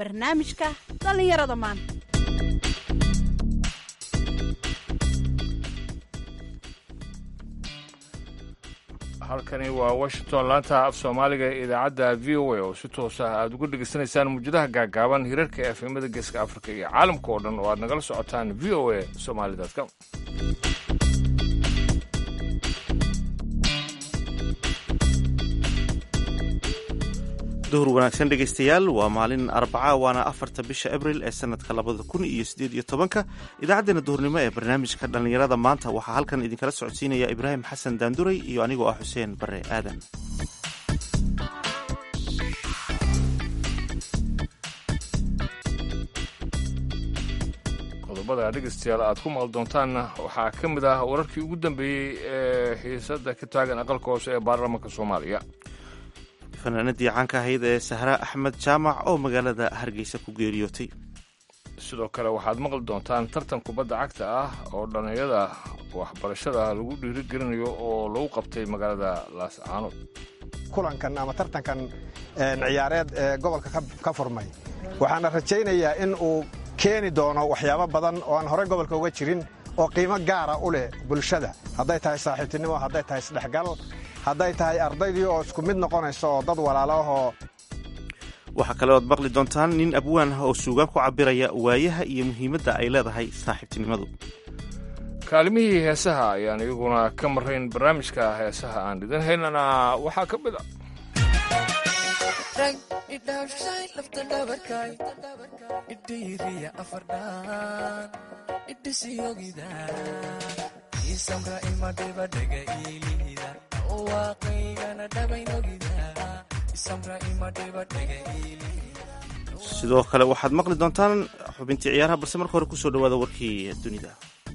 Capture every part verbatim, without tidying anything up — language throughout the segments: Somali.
barnaamijka dhallinyarada maanta. halkani waa washington, laanta af soomaaliga ee idaacadda v o a oo si toosa aad uga dhegaysanaysaan muujadaha gaagaaban hirarka efemada geeska afrika iyo caalamka oo dhan oo aad nagala socotaan v o a somali com. duhur wanaagsan dhegaystayaal, waa maalin arbaca waana afarta bisha abril ee sanadka labada kun iyo sideed iyo tobanka. idaacaddeenna duhurnimo ee barnaamijka dhallinyarada maanta waxaa halkan idinkala socodsiinaya ibraahim xasan daanduray iyo anigoo ah xuseen bare aadan. qodobada dhegaystayaal aad ku maqal doontaanna waxaa ka mid ah wararkii ugu dambeeyey ee xiisada ka taagan aqalka hoose ee baarlamaanka soomaaliya. fanaanadii caanka ahayd ee sahra axmed jaamac oo magaalada hargeysa ku geeriyootay. sidoo kale waxaad maqli doontaan tartan kubadda cagta ah oo dhallinyarada waxbarashada lagu dhiirigelinayo oo lagu qabtay magaalada laascaanood. kulankan ama tartankan ciyaareed ee gobolka ka furmay waxaana rajaynayaa in uu keeni doono waxyaabo badan oo aan horey gobolka uga jirin oo qiimo gaara u leh bulshada, hadday tahay saaxiibtinimo, hadday tahay isdhexgal, hadday tahay ardaydii oo isku mid noqonaysa oo dad walaalo ahoo. waxaa kale ood maqli doontaan nin abwaan ah oo suugaan ku cabiraya waayaha iyo muhiimadda ay leedahay saaxiibtinimadu. kaalimihii heesaha ayaan iyaguna ka marayn barnaamijka heesaha aan dhidin haynana waxaa ka mid a sidoo kale waxaad maqli doontaan xubintii ciyaaraha, balse marka hore kusoo dhawaada warkii dunida.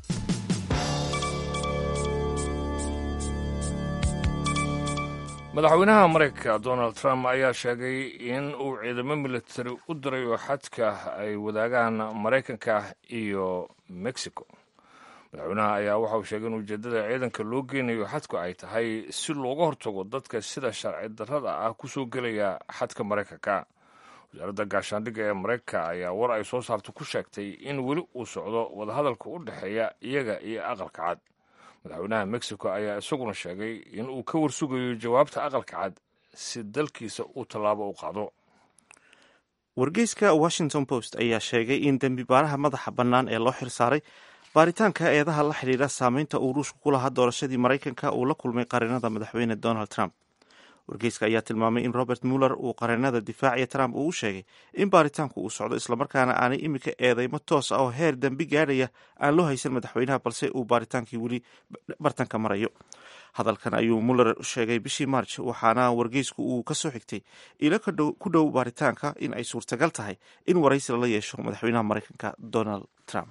madaxweynaha maraykanka donald trump ayaa sheegay in uu ciidamo militari u diray oo xadka ay wadaagaan maraykanka iyo mexico. madaxweynaha ayaa waxa uu sheegay in ujeeddada ciidanka loo geynayo xadku ay tahay si looga hortago dadka sida sharci darrada ah ku soo gelaya xadka maraykanka. wasaaradda gaashaandhigga ee maraykanka ayaa war ay soo saarto ku sheegtay in weli uu socdo wadahadalka u dhexeeya iyaga iyo aqalka cad. madaxweynaha mexico ayaa isaguna sheegay in uu ka warsugayo jawaabta aqalka cad si dalkiisa uu tallaabo u qaado. wargeyska washington post ayaa sheegay in dembi baaraha madaxa bannaan ee loo xilsaaray baaritaanka eedaha la xidhiidha saameynta uu ruushku ku lahaa doorashadii maraykanka uu la kulmay qareenada madaxweyne donald trump. wargeyska ayaa tilmaamay in robert muller uu qareenada difaaciya trump uu u sheegay in baaritaanku uu socdo islamarkaana aanay iminka eedeymo toos ah oo heer dembi gaadhaya aan loo haysan madaxweynaha, balse uu baaritaankii weli bartanka marayo. hadalkan ayuu muller sheegay bishii march, waxaana wargeysku uu ka soo xigtay ilo ku dhow baaritaanka in ay suurtagal tahay in waraysi lala yeesho madaxweynaha maraykanka donald trump.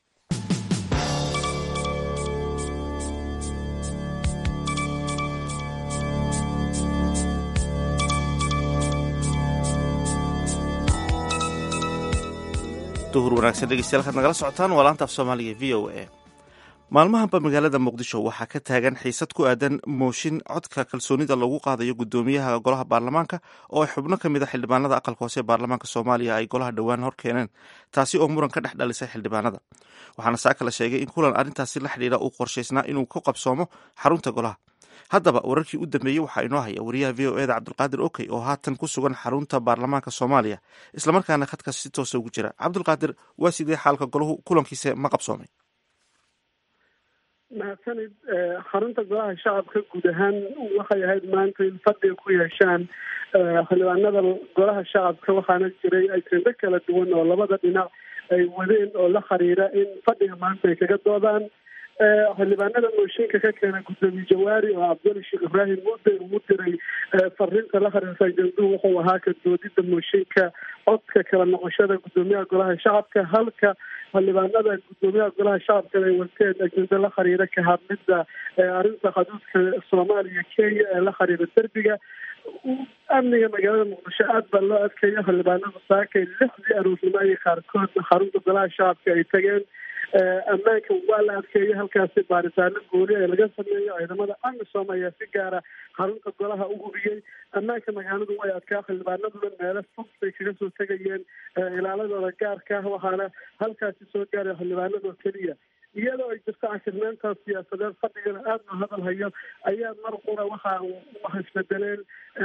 duhur wanaagsan dhegeystayaal, kaad nagala socotaan waa laanta af soomaaliga v o a. maalmahanba magaalada muqdisho waxaa ka taagan xiisad ku aadan mooshin codka kalsoonida lagu qaadayo guddoomiyaha golaha baarlamaanka oo ay xubno ka mid a xildhibaanada aqalka hoose ee baarlamaanka soomaaliya ay golaha dhowaan hor keeneen, taasi oo muran ka dhex dhalisay xildhibaanada. waxaana saaka la sheegay in kulan arrintaasi la xidhiidha uu qorshaysnaa inuu ku qabsoomo xarunta golaha. haddaba wararkii u dambeeyey waxaa inoo haya wariyaha v o eda cabdulqaadir okey oo haatan ku sugan xarunta baarlamaanka soomaaliya, islamarkaana khadkaas si toosa ugu jira. cabdulqaadir, waa sidee xaalka golahu kulankiisa ma qabsoomay? mahadsanid. xarunta golaha shacabka guud ahaan waxay ahayd maanta in fadhiga ku yeeshaan xildhibaanada golaha shacabka, waxaana jiray ajendo kala duwan oo labada dhinac ay wadeen oo la xiriira in fadhiga maanta ay kaga doodaan. xildhibaanada mooshinka ka keena guddoomiye jawaari oo cabduli sheekh ibraahim mude uu diray fariinta la xiriirta ajenduhu wuxuu ahaa ka doodida mooshinka codka kala noqoshada guddoomiyaha golaha shacabka, halka xildhibaanada guddoomiyaha golaha shacabka ay wateen ajendo la xiriira ka hadlida arrinta xuduudka soomaaliya kenya ee la xiriira derbiga. amniga magaalada muqdisho aad baa loo adkeeya. xildhibaanada saakay lixdii aroornimo ayay qaarkood xarunta golaha shacabka ay tageen. ammaanka waa la adkeeyey halkaasi baaritaano gooni ee laga sameeyo ciidamada amisom ayaa si gaara xarunta golaha u hubiyey ammaanka magaaladu way adkaa xildhibaanaduna meelo fog bay kaga soo tegayeen ilaaladooda gaarka ah waxaana halkaasi soo gaaray xildhibaanadoo keliya iyadoo ay jirto cashirnaantaas siyaasadeed fadhigana aada loo hadal hayo ayaa mar qura waxa waxa isbedeleen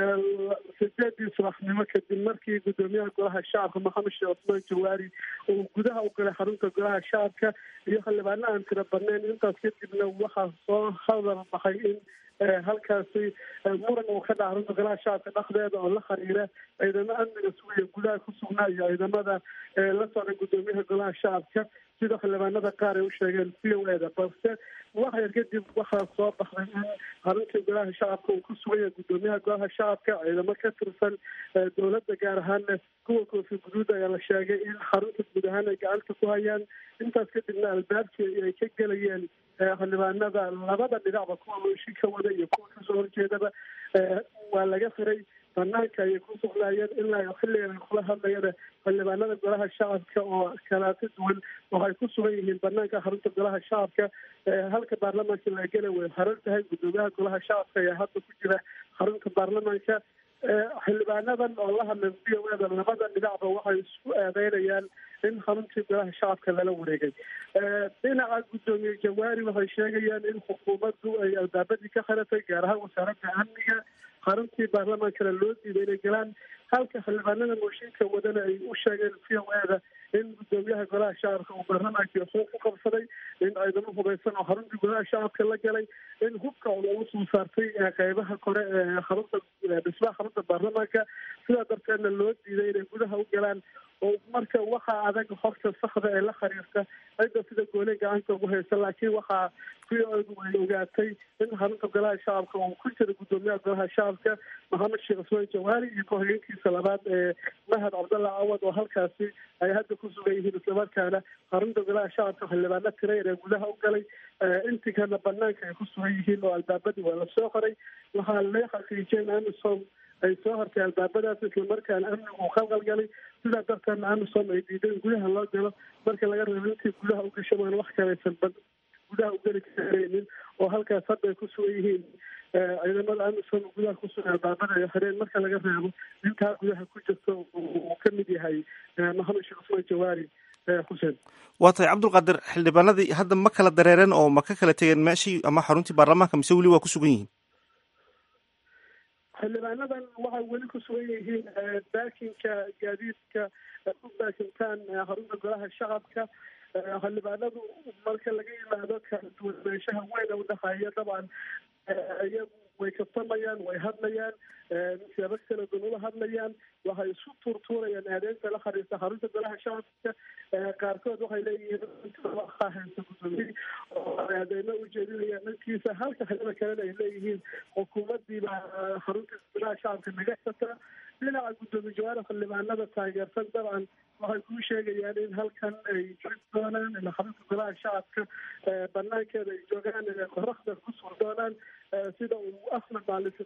sideedii subaxnimo kadib markii guddoomiyaha golaha shacabka maxamed sheekh cusmaan jawaari uu gudaha u galay xarunta golaha shacabka iyo xildhibaano aan tiro badnayn intaas kadibna waxaa soo hadal baxay in halkaasi muran uu ka dhaca xarunta golaha shacabka dhexdeeda oo la xiriira ciidamo amniga sugaya gudaha ku sugnaa iyo ciidamada la socda guddoomiyaha golaha shacabka sida xildhibaanada qaar ay u sheegeen v o eda balse wax yar kadib waxaa soo baxday in xaruntii golaha shacabka uu ku sugaya guddoomiyaha golaha shacabka ciidamo ka tirsan dowladda gaar ahaana kuwa koofi guduud ayaa la sheegay in xarunta guud ahaan ay gacanta ku hayaan intaas kadibna albaabkii ay ka gelayeen xildhibaanada labada dhinacba kuwa mooshi ka wada iyo kuwa kasoo horjeedaba waa laga xiray banaanka ayay ku sugnaayeen ilaa xilligan ay kula hadlayeen xildhibaanada golaha shacabka oo kalaata duwan waxay ku sugan yihiin banaanka xarunta golaha shacabka halka baarlamaanka laga gela way xiran tahay guddoomiyaha golaha shacabka ayaa hadda ku jira xarunta baarlamaanka xildhibaanadan oo la hadlay v o eda labada dhinacba waxay isku eedeynayaan in xaruntii golaha shacabka lala wareegay dhinaca guddoomiye jawaari waxay sheegayaan in xukuumaddu ay albaabadii ka xiratay gaar ahaan wasaaradda amniga xaruntii baarlamaankana loo diiday inay galaan halka xildhibaanada mooshinka wadana ay u sheegeen v o eda in guddoomiyaha golaha shacabka uu baarlamaankii xuquuq ku qabsaday in ciidamo hubaysan oo xaruntii golaha shacabka la galay in hubka lagu soo saartay qeybaha kore ee xarunta dhismaha xarunta baarlamaanka sidaa darteedna loo diiday inay gudaha u galaan oo marka waxaa adag horta saxda ee la xiriirta cidda sida goole gacanta ugu haysa laakiin waxaa v o edu ay ogaatay in xarunta golaha shacabka uu ku jira guddoomiyaha golaha shacabka maxamed sheekh cusmaan jawaari iyo ku-xigeenkiisa labaad ee mahad cabdalla cawad oo halkaasi ay hadda ku sugan yihiin islamarkaana xarunta golaha shacabka xildhibaano tireer ee gudaha u galay intikana banaanka ay ku sugan yihiin oo albaabadii waa lasoo qoray waxaa la xaqiijiyeen amisom ay soo hartay albaabadaas islamarkaana amnigu uu khalqalgalay sidaa darteedna amisom ay diiday in gudaha loo galo marka laga reebo intii gudaha u gasho maan wax kalaysan bad gudaha u geli karaynin oo halkaas hadda ay ku sugan yihiin ciidamada amisom gudaha ku sugan albaabada ay xireen marka laga reebo intaa gudaha ku jirto uu ka mid yahay maxamed sheekh cusmaan jawaari xuseen waa tahay cabdulqaadir xildhibaanadii hadda ma kala dareereen oo ma ka kala tegeen meeshii ama xaruntii baarlamaanka mise weli waa ku sugan yihiin xildhibaanadan waxay weli ku sugan yihiin baakinka gaadiidka u baakintaan xarunta golaha shacabka xildhibaanadu marka laga yimaado kala duwanaanshaha weyn u dhexeeya dabcan iyagu way kabtamayaan way hadlayaan siyaabo kala duwan ula hadlayaan waxay isu tuurtuurayaan aadeynta la xiriirta xarunta golaha shacabka qaarkood waxay leeyihiin waxaa haysa guddoomiye oo aadeymo ujeedinayaan dhankiisa halka xilada kalena ay leeyihiin xukuumadiiba xarunta golaha shacabka naga xirta dhinaca guddoomiye jawaari xildhibaanada taageersan dabcan waxay kuu sheegayaan in halkan ay joogi doonaan ila xarunta golaha shacabka banaankeeda ay joogaan qoraxda ku suur doonaan sida uu ahmed maalisi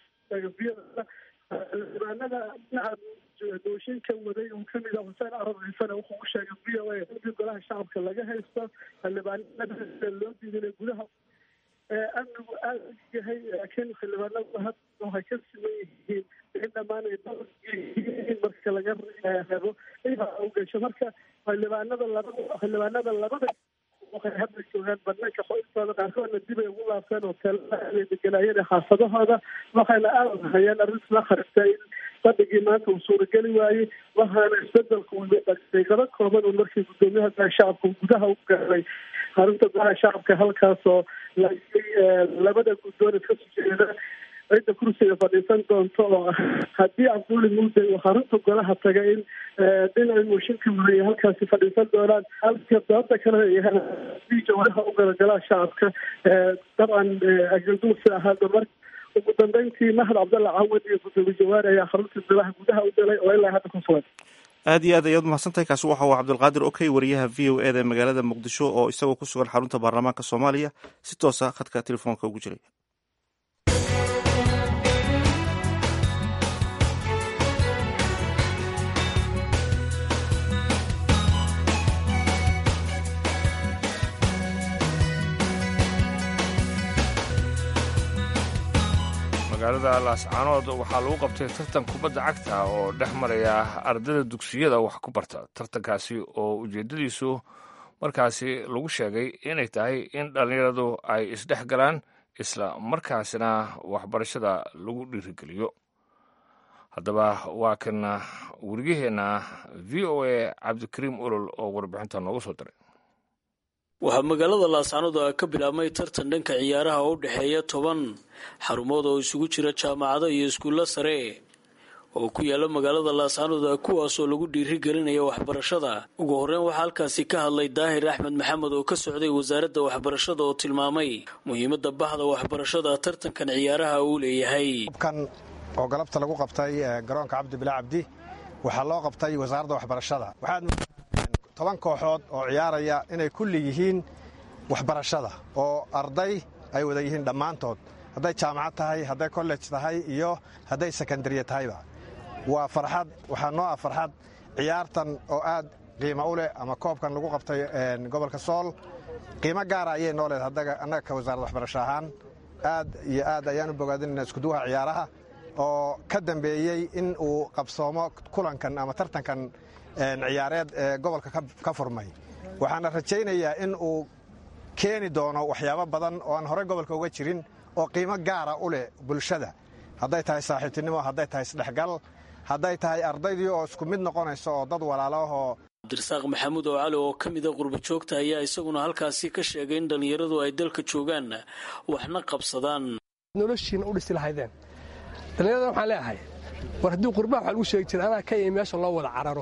xildhibaanada dhinaca dooshinka waday uu kamid ah xuseen arab ciisana wuxuu u sheegay v o a in golaha shacabka laga haysto xildhibaanada loo diiday inay gudaha amnigu aada u yahay laakiin xildhibaanadu hadda waxay ka siman yihiin in dhammaan ay yihiin marka laga reebo u gasho marka xildhibaanada labada xildhibaanada labada waxay hadda joogaan banaanka xoistooda qaarkoodna dib ay ugu laabteen oo teelay deganaayeen xaafadahooda waxayna aada hayaan arrinta la xariirta in fadhigii maanta uu suurageli waayey waxaana isbedelku daqiiqado kooban uu markii guddoomiyaha golaha shacabka gudaha u galay xarunta golaha shacabka halkaasoo labada guddoon iska soo jeeda cidda kursiga fadhiisan doonto oo haddii cabduuli muuse uu xarunta golaha taga in dhinaca mooshinka wareeya halkaasi fadhiisan doonaan halka dooda kale si jawaaraha u gala golaha shacabka dabcan ajalduusi ahaada mar ugu dambeyntii mahad cabdalla cawad iyo guddoomiye jawaari ayaa xarunta golaha gudaha u galay oo ilaa hadda ku sugan aad iyo aad ayaad mahadsantahay kaasi waxa uu cabdulqaadir okey wariyaha v o eda magaalada muqdisho oo isagoo ku sugan xarunta baarlamaanka soomaaliya si toosa khadka telefoonka ugu jiray magaalada laascaanood waxaa lagu qabtay tartan kubadda cagta oo dhex maraya ardayda dugsiyada wax ku barta tartankaasi oo ujeeddadiisu markaasi lagu sheegay inay tahay in dhallinyaradu ay isdhex galaan isla markaasina waxbarashada lagu dhiirigeliyo haddaba waa kan warigaheenna v o a cabdikariim olol oo warbixinta noogu soo diray waxaa magaalada laascaanood ka bilaabmay tartan dhanka ciyaaraha oo u dhexeeya toban xarumood oo isugu jira jaamacado iyo iskuulla sare oo ku yaala magaalada laascaanood kuwaasoo lagu dhiirigelinayo waxbarashada ugu horreyn waxaa halkaasi ka hadlay daahir axmed maxamed oo ka socday wasaaradda waxbarashada oo tilmaamay muhiimadda bahda waxbarashada tartankan ciyaaraha uu leeyahay kan oo galabta lagu qabtay garoonka cabdi bilaa cabdi waxaa loo qabtay wasaaradda waxbarashada toban kooxood oo ciyaaraya inay kulli yihiin waxbarashada oo arday ay wada yihiin dhammaantood hadday jaamacad tahay hadday college tahay iyo hadday sekandariya tahayba waa farxad waxaa noo ah farxad ciyaartan oo aad qiimo u leh ama koobkan lagu qabtay gobolka sool qiimo gaara ayay noo leedahay annaga ka wasaaradda waxbarasho ahaan aad iyo aad ayaan u bogaadinayna iskuduwaha ciyaaraha oo ka dambeeyey in uu qabsoomo kulankan ama tartankan ciyaareed ee gobolka ka furmay waxaana rajaynayaa in uu keeni doono waxyaabo badan oo aan horey gobolka uga jirin oo qiimo gaara u leh bulshada hadday tahay saaxiibtinimo hadday tahay isdhexgal hadday tahay ardaydii oo isku mid noqonayso oo dad walaalaahoo cabdirasaaq maxamuud oo cali oo ka mida qurba joogta ayaa isaguna halkaasi ka sheegay in dhallinyaradu ay dalka joogaan waxna qabsadaan noloshiina u dhisi lahaydeen dhallinyarada waxaan leeyahay war haddii qurbaha waxaa lagu sheegi jira anaa ka imi meesha loo wada cararo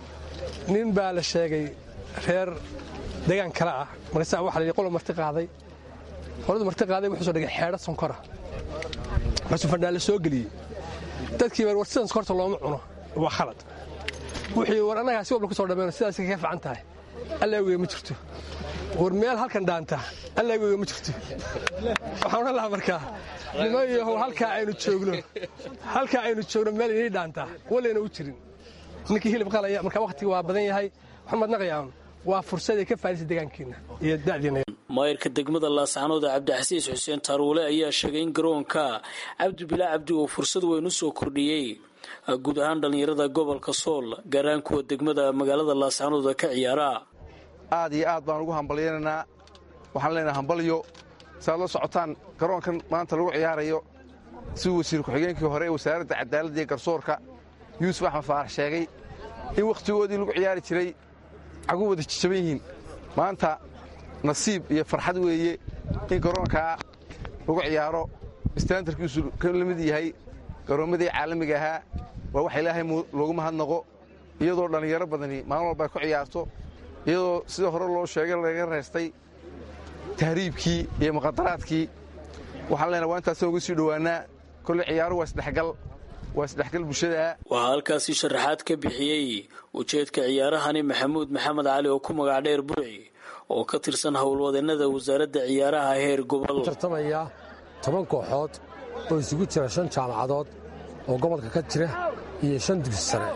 nin baa la sheegay reer degaan kale ah markaasaa waxa la yidhi qolo marti qaaday qoladu marti qaaday wuxuu soo dhigay xeedho sonkora markaasuu fandhaale soo geliyey dadkii war sidan sonkorta looma cuno waa khalad wuxuu war annagaa si wabla ku soo dhammayno sidaas kaga fiican tahay allaawiga ma jirto war meel halkan dhaanta allaawiga ma jirto waxaan odhan lahaa markaa nimayahow halkaa aynu joogno halkaa aynu joogno meel inay dhaantaa walayna u jirin ninkii hilib qalaya marka wakhtiga waa badan yahay waxaan madnaqayaa waa fursad ay ka faa'idaysa deegaankeena iyo da'diina maayirka degmada laascaanood cabdixasiis xuseen taaruule ayaa sheegay in garoonka cabdi bilaa cabdi uu fursad weyn u soo kordhiyey guud ahaan dhallinyarada gobolka sool gaar ahaan kuwa degmada magaalada laascaanood ka ciyaara aad iyo aad baan ugu hambalyaynaynaa waxaan leenahay hambalyo saad la socotaan garoonkan maanta lagu ciyaarayo si wasiir ku-xigeenkii hore ee wasaaradda cadaaladda iyo garsoorka yuusuf axmed faarax sheegay in wakhtigoodii lagu ciyaari jiray cagu wada jajaban yihiin maanta nasiib iyo farxad weeye in garoonkaa lagu ciyaaro istaandarkiisu ka la mid yahay garoommadii caalamiga ahaa waa wax ilaahay loogu mahadnaqo iyadoo dhallinyaro badani maalin walba ay ku ciyaarto iyadoo sida hore loo sheegay laga reestay tahriibkii iyo muqadaraadkii waxaan leenahay waa intaasaan uga sii dhowaannaa kolle ciyaaro waa isdhexgal waa isdhexgal bulshada waxaa halkaasi sharaxaad ka bixiyey ujeedka ciyaarahani maxamuud maxamed cali oo ku magac dheer burci oo ka tirsan howlwadeennada wasaaradda ciyaaraha heer gobol tartamaya toban kooxood oo isugu jira shan jaamacadood oo gobolka ka jira iyo shan dugsi sare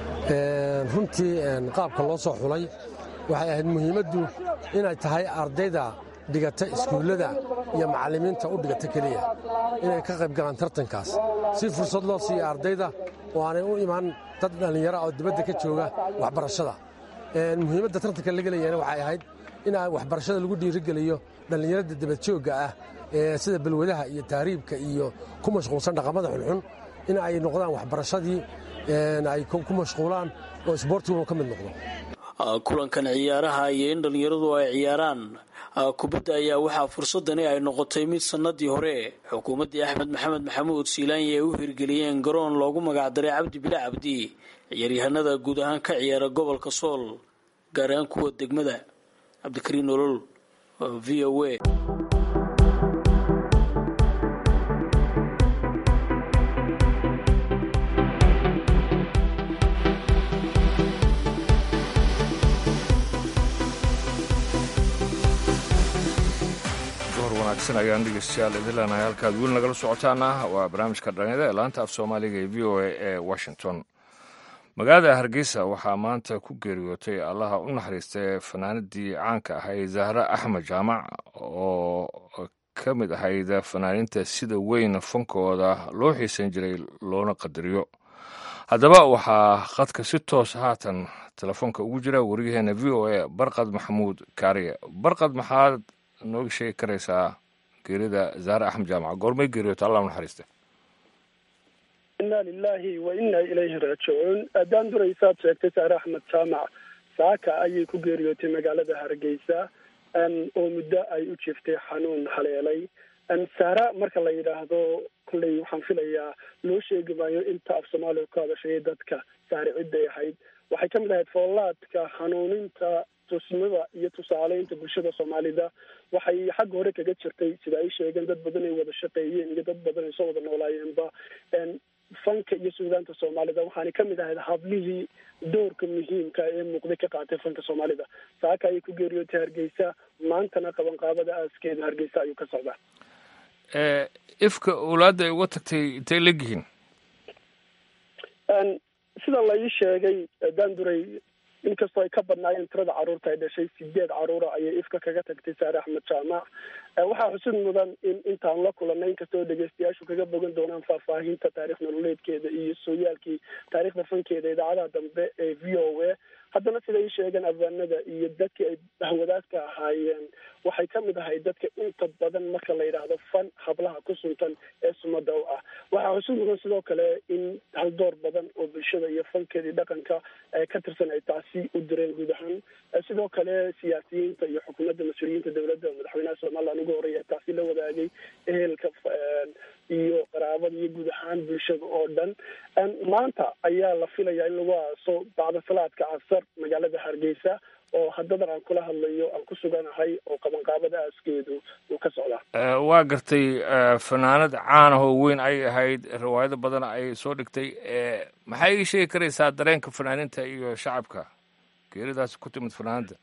runtii qaabka loo soo xulay waxay ahayd muhiimaddu inay tahay ardayda dhigata iskuullada iyo macallimiinta u dhigata keliya inay ka qayb galaan tartankaas si fursad loo siiyo ardayda oo aanay u imaan dad dhallinyara oo dibadda ka jooga waxbarashada muhiimadda tartanka laga leeyahayna waxay ahayd in waxbarashada lagu dhiirigeliyo dhallinyarada dibadjoogga ah ee sida balwadaha iyo tahriibka iyo ku mashquulsan dhaqamada xunxun in ay noqdaan waxbarashadii ay ku mashquulaan oo isboortiguna ka mid noqdo kulankan ciyaaraha iyo in dhallinyaradu ay ciyaaraan kubadda ayaa waxaa fursadani ay noqotay mid sannadii hore xukuumaddii axmed maxamed maxamuud siilaanya ay u hirgeliyeen garoon loogu magacdaray cabdi bilaa cabdi ciyaaryahanada guud ahaan ka ciyaara gobolka sool gaar ahaan kuwa degmada cabdikariin nolol v o a ayaan dhegeystayaal idin leenahay halkaad weli nagala socotaana waa barnaamijka dhalinyarada ee laanta af soomaaliga ee v o a ee washington magaalada hargeysa waxaa maanta ku geeriyootay allaha u naxariistay fanaanadii caanka ahayd zahra axmed jaamac oo ka mid ahayd fanaaniinta sida weyn fankooda loo xiisan jiray loona qadariyo. haddaba waxaa khadka si toos haatan telefoonka ugu jira wariyaheena v o a barqad maxamuud kaariye. barqad, maxaad nooga sheegi karaysaa geerida zahra axmed jaamac? goormay geeriyoota? allah naxariista. inna lilahi wa inna ilayhi raajicuun. aadaan duraysaad sheegtay zahra axmed jaamac saaka ayay ku geeriyootay magaalada hargeysa oo muddo ay u jiftay xanuun haleelay. sahra marka la yidhaahdo kulley waxaan filayaa loo sheegi maayo inta af soomaaliya ku hadashay dadka sahri cidday ahayd. waxay ka mid ahayd foolaadka hanuuninta tusnida iyo tusaaleynta bulshada soomaalida. waxay xagga hore kaga jirtay sida ay sheegeen dad badan ay wada shaqeeyeen iyo dad badan ay soo wada noolaayeenba fanka iyo suugaanta soomaalida. waxaana ka mid ahayd hablihii doorka muhiimka ee muuqday ka qaatay fanka soomaalida. saaka ayay ku geeriyootay hargeysa, maantana qabanqaabada aaskeeda hargeysa ayuu ka socdaa. ifka owlaadda ay uga tagtay intay legyihiin? sida la ii sheegay daanduray, inkastoo ay ka badnaayeen tirada carruurta ay dhashay, sideed carruura ayay ifka kaga tagtay zahra axmed jaamac. waxaa xusid mudan in intaan la kulanay, inkastoo dhegeystayaashu kaga bogan doonaan faahfaahinta taarikh nololeedkeeda iyo sooyaalkii taarikhda fankeeda idaacadaha dambe ee v o a, haddana siday sheegeen afaanada iyo dadkii ay hawadaadka ahaayeen waxay ka mid ahay dadka inta badan marka la yidhaahdo fan hablaha ku suntan ee sumada u ah. waxaa xusid mudan sidoo kale in haldoor badan oo bulshada iyo fankeeda iyo dhaqanka ka tirsan ay taasi u direen guud ahaan. sidoo kale siyaasiyiinta iyo xukuumadda mas-uuliyiinta dowladda madaxweynaha somaliland ugu horreeya taasi la wadaagay ehelka iyo qaraabada iyo guud ahaan bulshada oo dhan. maanta ayaa la filayaa in lagu aaso bacda salaadka casar magaalada hargeysa oo haddadan aan kula hadlayo aan ku suganahay oo qabanqaabada aaskeedu uu ka socdaa. waa gartay, fanaanad caan ah oo weyn ay ahayd, riwaayado badan ay soo dhigtay. maxay ii sheegi karaysaa dareenka fanaaniinta iyo shacabka geeridaas ku timid fanaanada?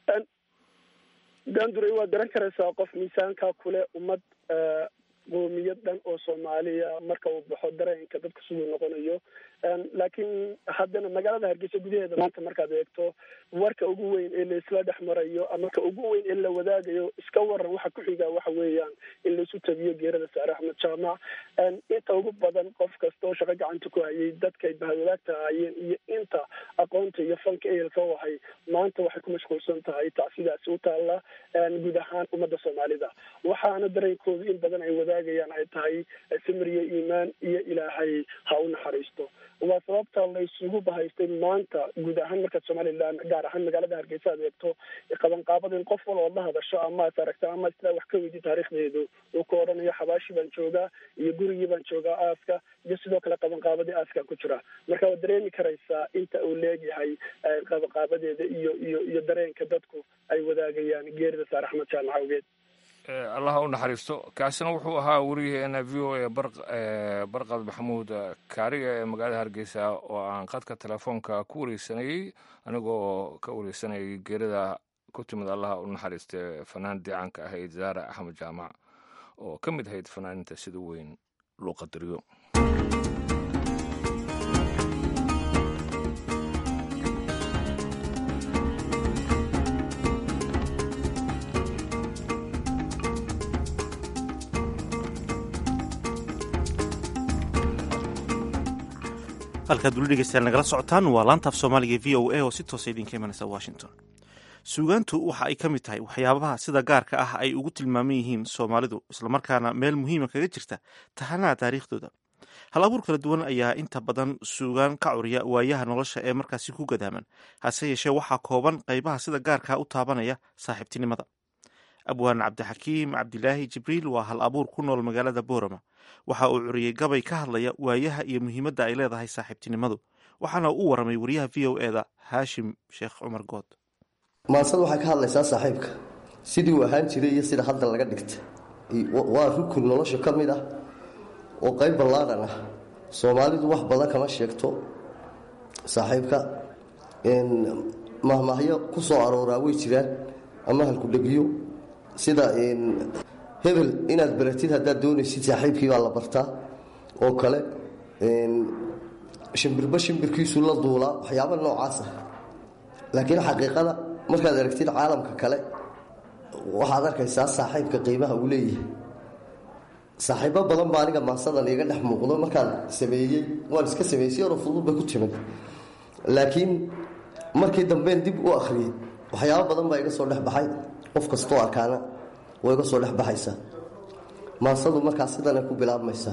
daanduray waa garan karaysaa qof miisaanka kule ummad qoomiyad dhan oo soomaaliya marka uu baxo dareenka dadka siduu noqonayo. laakiin haddana magaalada hargeysa gudaheeda maanta markaad eegto warka ugu weyn ee laisla dhex marayo ama ka ugu weyn ee la wadaagayo iska waran waxa ku xigaa waxa weeyaan in laisu tabiyo geerada zahra axmed jaamac. inta ugu badan qof kasta oo shaqo gacanta ku hayay, dadkay bahwadaagta ahaayeen iyo inta aqoonta iyo fanka ehelka u ahay, maanta waxay ku mashquulsan tahay tacsidaasi u taalla guud ahaan ummadda soomaalida. waxaana dareenkooda in badan ay wadaagayaan ay tahay samir iyo iimaan iyo ilaahay ha u naxariisto. waa sababta la isugu bahaystay maanta guud ahaan markaad somaliland gaar ahaan magaalada hargeysa aad eegto qabanqaabada in qof wal ood la hadasho ama ad aragta ama sidaa wax ka weydi taariikhdeedu uu ka odhanayo xabaashi baan joogaa iyo gurigii baan joogaa aaska iyo sidoo kale qabanqaabadii aaska ku jira. marka waad dareemi karaysaa inta uu leegyahay qabanqaabadeeda iyo iyo iyo dareenka dadku ay wadaagayaan geerida zahra axmed jaamac awgeed. allaha u naxariisto. kaasina wuxuu ahaa wariyaheena v o a barqad maxamuud kaariga ee magaalada hargeysa oo aan khadka telefoonka ku wareysanayey anigoo ka wareysanayay geerida ku timid allaha u naxariiste fanaan diicaanka ahayd zahra axmed jaamac oo ka mid ahayd fanaaninta sida weyn loo qadariyo. halkaad weli dhegeystayaal nagala socotaan waa laantaaf soomaaliga v o a oo si toosa idinka imanaysa washington. suugaantu waxa ay ka mid tahay waxyaabaha sida gaarka ah ay ugu tilmaaman yihiin soomaalidu, islamarkaana meel muhiima kaga jirta tahanaha taariikhdooda. hal abuur kala duwan ayaa inta badan suugaan ka curiya waayaha nolosha ee markaasi ku gadaaman, hase yeeshee waxaa kooban qaybaha sida gaarkaa u taabanaya saaxiibtinimada. abwaan cabdixakiim cabdilaahi jibriil waa hal abuur ku nool magaalada boorama. waxa uu curiyey gabay ka hadlaya waayaha iyo muhiimadda ay leedahay saaxiibtinimadu, waxaana u waramay wariyaha v o eda haashim sheekh cumar good. maansad waxay ka hadlaysaa saaxiibka sidii uu ahaan jiray iyo sida hadda laga dhigta. waa rukun nolosha ka mid ah oo qayb ballaaran ah. soomaalidu wax badan kama sheegto saaxiibka. mahmahyo ku soo arooraa way jiraan ama halkudhegiyo sida hebel inaad baratid haddaad doonaysid saaxiibkii baa la bartaa oo kale. shimbirba shimbirkiisu la duulaa, waxyaaba noocaas ah. laakiin xaqiiqada markaad aragtid caalamka kale waxaad arkaysaa saaxiibka qiimaha uu leeyahay saaxiibo badan baa aniga maasadan iga dhex muuqdo markaan sameeyey waan iska sameysay oo fudud bay ku timid laakiin markii dambeyn dib u akhriyay waxyaabo badan baa iga soo dhex baxay qof kastoo arkaana way iga soo dhex baxaysaa maasadu markaa sidana ku bilaabmaysaa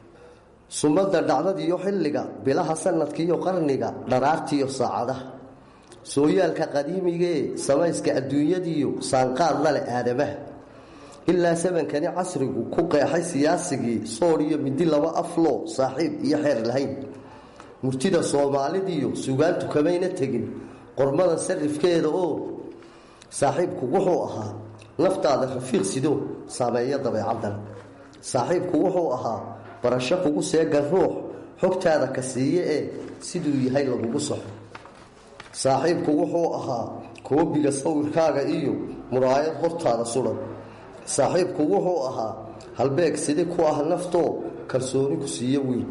sumadda dhacdadiiyo xilliga bilaha sanadkiiyo qarniga dharaartiiyo saacadaha sooyaalka qadiimigee samayska adduunyadiiyo saanqaad lale aadamaha ilaa samankani casrigu ku qeexay siyaasigii soor iyo midi laba afloo saaxiib iyo xeer lahayn murtida soomaalidiiyo sugaantu kamayna tegin qormada sarifkeeda oo saaxiibku wuxuu ahaa naftaada rafiiq sidoo saameeya dabeecaddan saaxiibku wuxuu ahaa barasho kugu seegan ruux xogtaada ka siiye ee siduu yahay lagugu saxo saaxiibku wuxuu ahaa koobiga sawirkaaga iyo muraayad hortaada sudan saaxiibku wuxuu ahaa halbeeg sidi ku ah naftoo kalsooni ku siiye weyn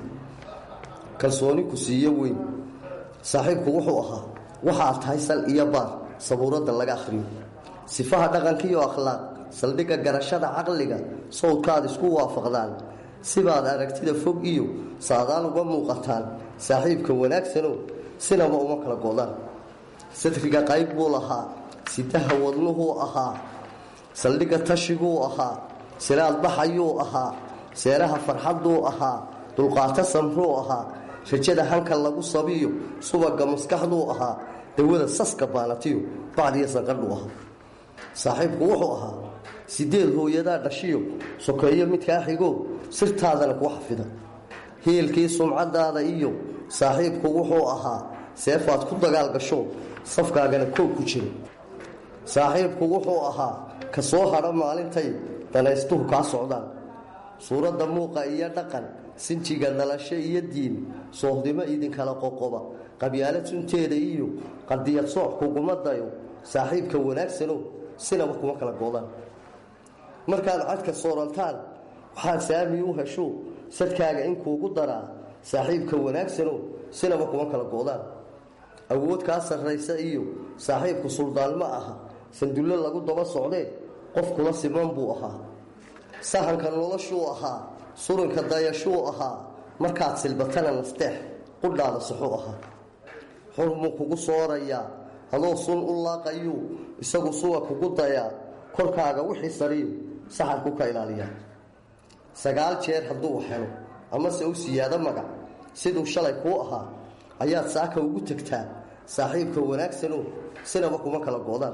kalsooni ku siiye weyn saaxiibku wuxuu ahaa waxaad tahay sal iyo baar sabuuradda laga akhriyo sifaha dhaqanka iyo akhlaaq saldhigga garashada caqliga sawdkaad isku waafaqdaan sibaad aragtida fog iyo saadaal uga muuqataan saaxiibka wanaagsano sinaba uma kala godaan sadriga qayb buu lahaa sidaha wadnuhuu ahaa saldhigga tashiguu ahaa silaad baxayuu ahaa seeraha farxadduu ahaa dulqaato samruu ahaa rajada hanka lagu sabiyo subaga maskaxduu ahaa dawada saska baanatiyo bacdiya sanqadhuu ahaa saaxiibku wuxuu ahaa sideed hooyadaa dhashiyo sokeeyo midkaa xigo sirtaadana ku xafida hiilkii sumcadaada iyo saaxiibku wuxuu ahaa seefaad ku dagaal gasho safkaagana koog ku jira saaxiibku wuxuu ahaa ka soo hadha maalintay danaystuhu kaa socdaan suuradda muuqa iyo dhaqan sinjiga dhalasho iyo diin soohdimo idinkala qoqoba qabyaalad sunteeda iyo qadiyad sooc kuguma dayo saaxiibka wanaagsano sinaba kuma kala goodaan markaad cadka soorantaan waxaad saami u hesho sadkaaga in kuugu daraa saaxiibka wanaagsano sinaba kuma kala goodaan awood kaa sarraysa iyo saaxiibku suldaan ma aha sandullo lagu daba socdee qof kula siman buu ahaa sahanka noloshuu ahaa suranka dayashuu ahaa markaad silbatana nasteex qudhaada saxuu ahaa xurmuu kugu soorayaa adoo sun u laaqayuu isagu suga kugu dayaa korkaaga wixii sariyo saxarku ka ilaaliyaa sagaal jeer hadduu helo amase u siyaado magac siduu shalay kuu ahaa ayaad saaka ugu tegtaa saaxiibka wanaagsano sinaba kuma kala goodaan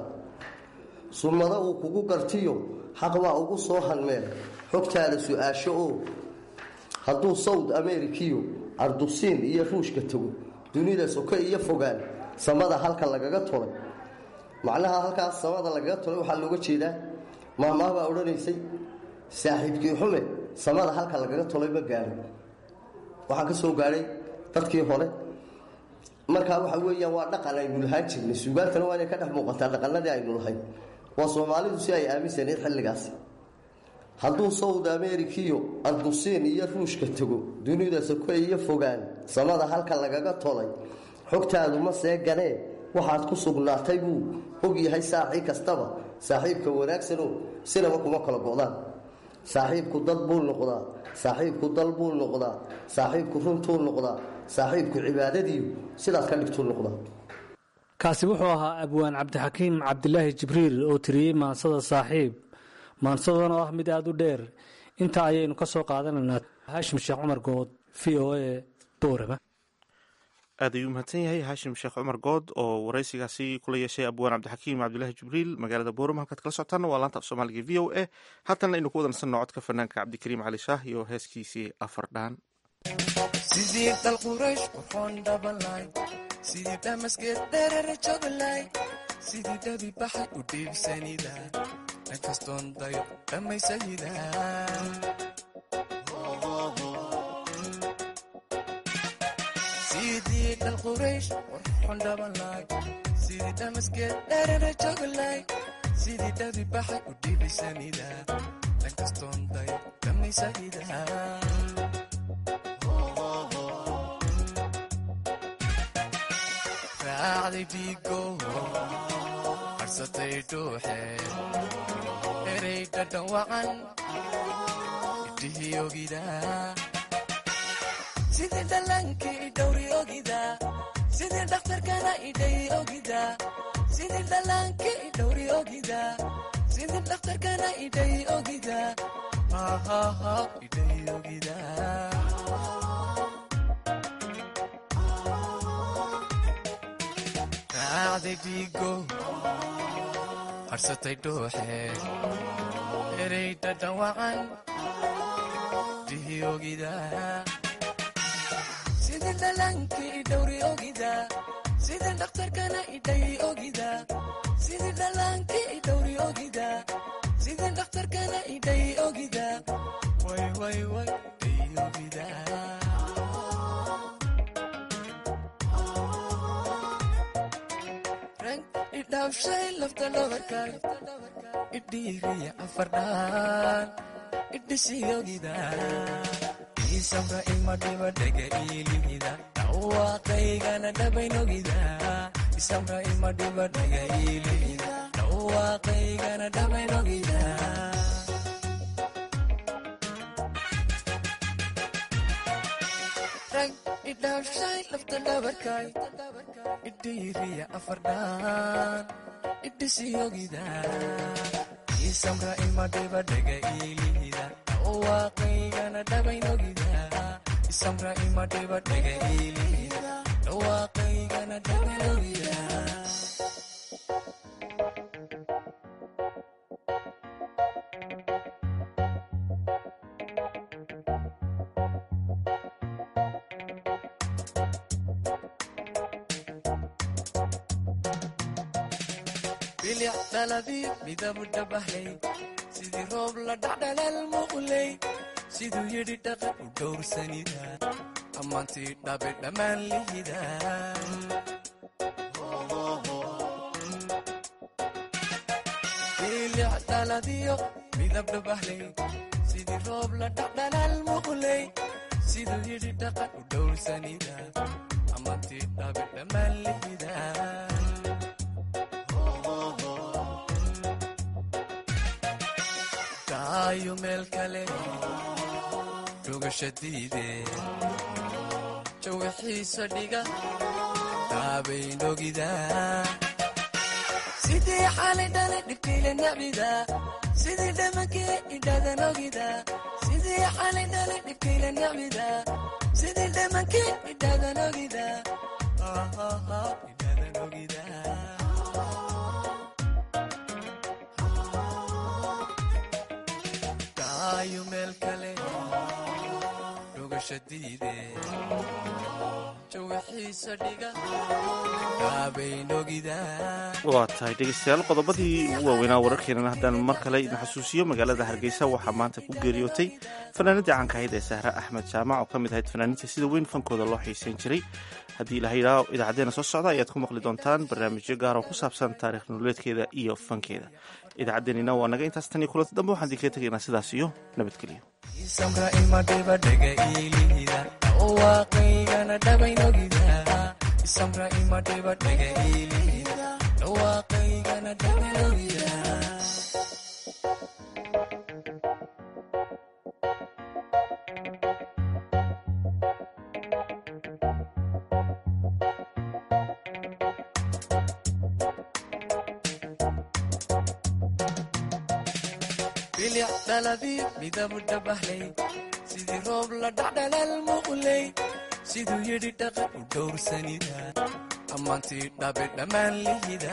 sunnado uu kugu gartiyo xaqbaa ugu soo hanmeen xogtaada su-aasho oo hadduu sawd amerikiyo ardusiin iyo ruushka tago dunida soke iyo fogaan samada halka lagaga tolay macnaha halkaas samada lagaga tolay waxaa looga jeedaa maahmaah baa odhanaysay saaxiibkii xume samada halka lagaga tolay ma gaadho waxaan ka soo gaadhay dadkii hore markaa waxa weeyaan waa dhaqan aynu lahaan jirnay suugaantana waa inay ka dhex muuqataa dhaqanadii aynu lahayn waa soomaalidu si ay aaminsaneed xilligaasi hadduu sawd amerikiyo ardusiin iyo ruushka tago dunida soke iyo fogaan samada halka lagaga tolay xogtaadu ma seeganee waxaad ku sugnaatay buu og yahay saacii kastaba saaxiibka wanaagsano sinaba kuma kala go'daan saaxiibku dad buu noqdaa saaxiibku dal buu noqdaa saaxiibku runtuu noqdaa saaxiibku cibaadadiiyu sidaas ka dhigtuu noqdaa kaasi wuxuu ahaa abwaan cabdixakiim cabdilaahi jibriil oo tiriyey maansada saaxiib maansadana oo ah mid aada u dheer intaa ayaynu ka soo qaadanaynaa haashim sheekh cumar good v o a boorama aad ayuu mahadsan yahay haashim sheekh cumar good oo waraysigaasi kula yeeshay abwaan cabdixakiim cabdilaahi jibriil magaalada boorama halkaad kala socotaana waa laanta af soomaaliga v o a haatana aynu ku wadansanno codka fanaanka cabdikariim cali shaah iyo heeskiisii afar dhaan sidii dal quraysh qofoon dhabalay sidii dhamasgeed dherer joglay sidii dhabi baxay u dhiibsanida dhankastoon dayo dhammaysayida sidii dal quraysh qofoon dhabalay sidii dhamasgeed dherer joglay sidii dhabi baxay u dhiibsanida dhankastoon dayo dhammaysayida raacday dhiigo harsatay dhuuxe erey dhadhan wacan dhihi ogida sidii dhallaankii idhowri ogida sidii dhakhtarkana idhay ogida sidii dhallaankii idhowri ogida sidii dhakhtarkana idhay ogida hahaha idhay ogida raacday dhiigo harsatay dhuuxe erey dhadhan wacan dhihi ogida sidii dhallaankii idhowri ogida sidii dhakhtarkana idhay ogida sidii dhallaankii idhowri ogida sidii dhakhtarkana idhay ogida way way way idhay ogida rag idhaafshay lafta dhabarkay idhiiriya afardhaan idhisi ogida isamra imadhiba dhega iilihida dhawaaqaygana dhabaynogida isamra imadhiba dhega iilihida dhawaaqaygana dhabaynogida rag idhaafshay lafta dhabarkay idhiiriya afardhaan idhisi ogida isamra imadhiba dhega iilihida dhawaaqaygana dhabaynogida isamra imadhiba dhega iilihida dhawaaqaygana dhabaynogida bilic dhaladii midab dhabahlay sidii roob la dhacdhalal muqlay siduu yidhi dhaqan u dhowrsanida ammaantii dhabe dhammaan lihida bilic dhaladiyo midab dhabahlay sidii roob la dhacdhalal muqlay siduu yidhi dhaqan u dhowrsanida ammaantii dhabe dhammaan lihida ayu meel kale dhugasha diide jawixiisa dhiga daabaynogida sidii xalay dhalay dhibkiila nabida sidii dhamankii idhadanogida sidii xalay dhalay dhibkiila nabida sidii dhamankii idhadanogida idhadanogida ayu meel kale dhugasha diide jawixiisa dhiga daabaynogida waa tahay dhegeystayaal qodobadii ugu waaweynaa wararkeenana haddaan mar kale idin xasuusiyo magaalada hargeysa waxaa maanta ku geeriyootay fanaanadii caanka ahayd ee sahre axmed jaamac oo ka mid ahayd fanaaniinta sida weyn fankooda loo xiiseyn jiray haddii ilaha yidhaaho idaacaddeenna soo socda ayaad ku maqli doontaan barnaamijyo gaar oo ku saabsan taarikh nololeedkeeda iyo fankeeda idaacaddeenina waa naga intaas tan iyo kulanta dambe waxaan idinkaga tegaynaa sidaas iyo nabadgelyo isamra imadhiba dhega iilihida dhawaaqaygana dhabaynogida isamra imadhiba dhega iilihida dhawaaqaygana dhabaynogida bilic dhaladii midab dhabahlay sidii roob la dhacdhalal muqlay siduu yidhi dhaqan u dhowrsanida ammaantii dhabe dhammaan lihida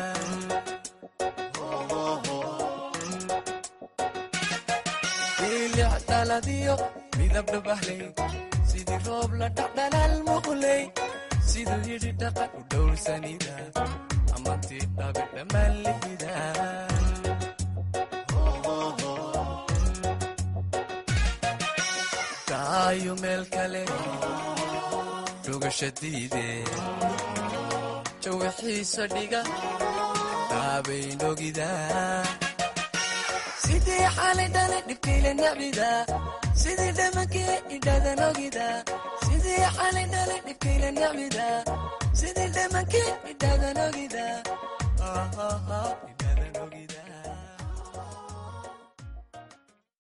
bilic dhaladiyo midab dhabahlay sidii roob la dhacdhalal muqlay siduu yidhi dhaqan u dhowrsanida ammaantii dhabe dhammaan lihida ayu meel kale dhugasha diide jawixiisa dhiga daabaynogida sidii xalay dhalay dhibkiila nabida sidii dhamankii idhadanogida sidii xalay dhalay dhibkiila nabida sidii dhamankii idhadanogida idhadanogida